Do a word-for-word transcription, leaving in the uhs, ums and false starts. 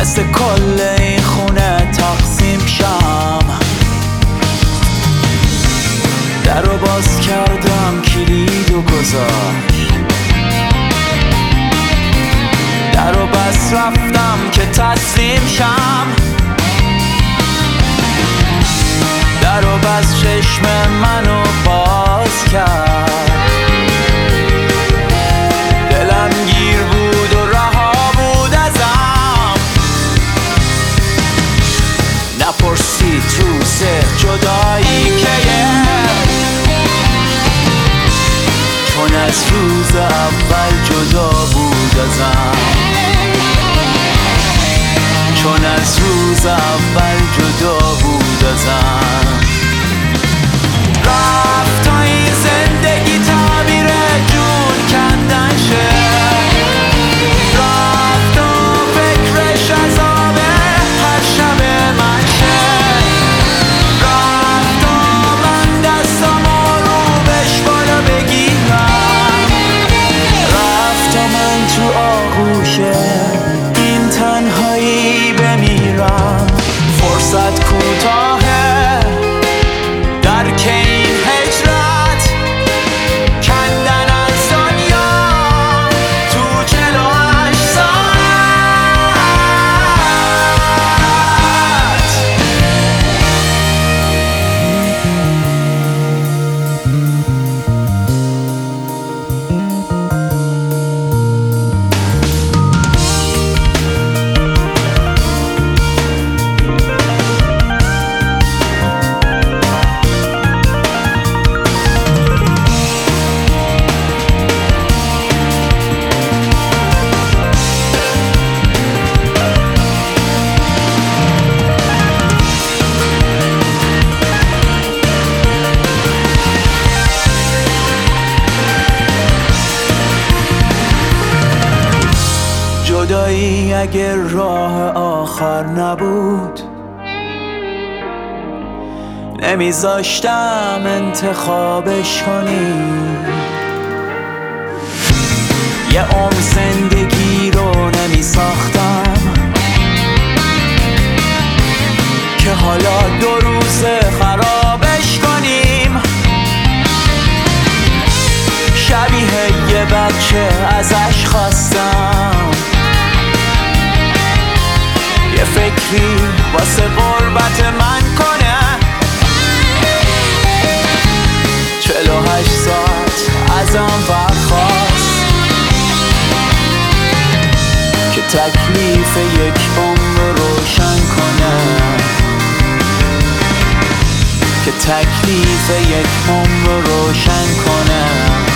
واسه کل این خونه تقسیم شم. در رو باز کردم کلید و گذاشت، در رو بس رفتم که تسلیم شم. در رو بس چشم منو باز کرد، دلم گیر بود و رها بود ازم. نپرسید روز جدایی کیه، چون از روز اول جدا بود ازم. چون از روز اول جدا بود ازم. رفت تا این زندگی تعبیر جون کندن شه، رفت و فکرش عذاب هر شب من شه. رفت و من دستامو رو بهش بالا بگیرم، رفت و من تو آغوش این تنهایی بمیرم. فرصت کوتاهه درک این هجرت، کندن از دنیا تو چهل و هشت ساعت. جدایی اگر راه آخر نبود، نمیذاشتم انتخابش کنی. یه عمر زندگی رو نمیساختم که حالا دو روزه خرابش کنیم. شبیه یه بچه ازش خواستم یه فکری واسه غربت من کنه. چهل و هشت ساعت ازم برخواست که تکلیف یک عمر رو روشن کنه، که تکلیف یک عمر رو روشن کنه.